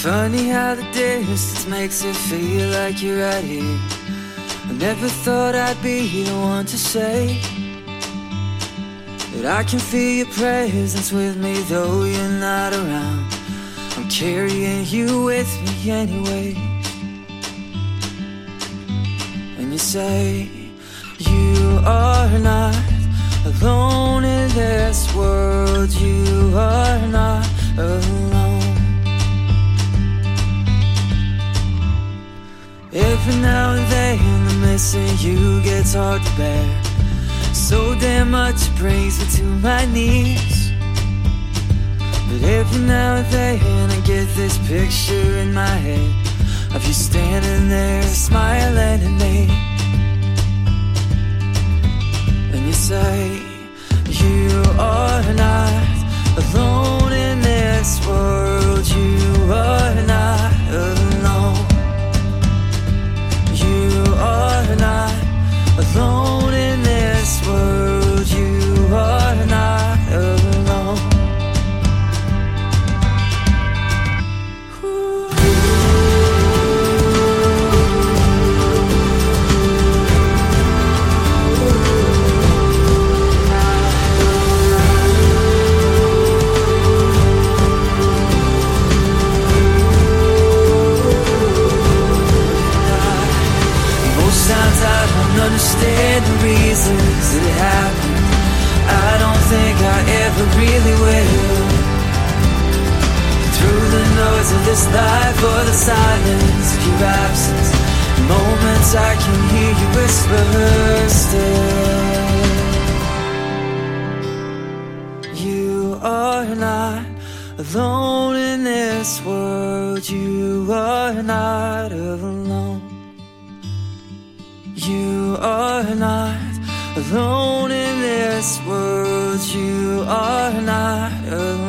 Funny how the distance makes it feel like you're right here. I never thought I'd be the one to say that I can feel your presence with me though you're not around. I'm carrying you with me anyway. And you say you are not alone in this world. You are not alone. Every now and then the missing you gets hard to bear. So damn much it brings me to my knees. But every now and then I get this picture in my head of you standing there smiling at me. And you say you are not alone in this world. You are not alone. You are not alone in this world. You are not alone. Sometimes I don't understand the reasons that it happened. I don't think I ever really will. Through the noise of this life or the silence of your absence, moments I can hear you whisper still. You are not alone in this world. You are not alone. You are not alone in this world. You are not alone.